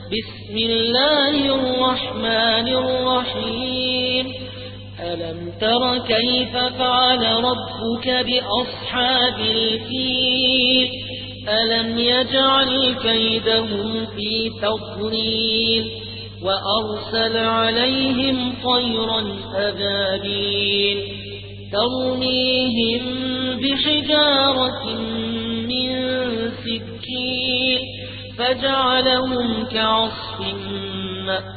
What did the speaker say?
بسم الله الرحمن الرحيم ألم تر كيف فعل ربك بأصحاب الفيل ألم يجعل كيدهم في تضليل وأرسل عليهم طيرا أبابيل ترميهم بحجارة من سجيل فجعلهم كعصف مأكول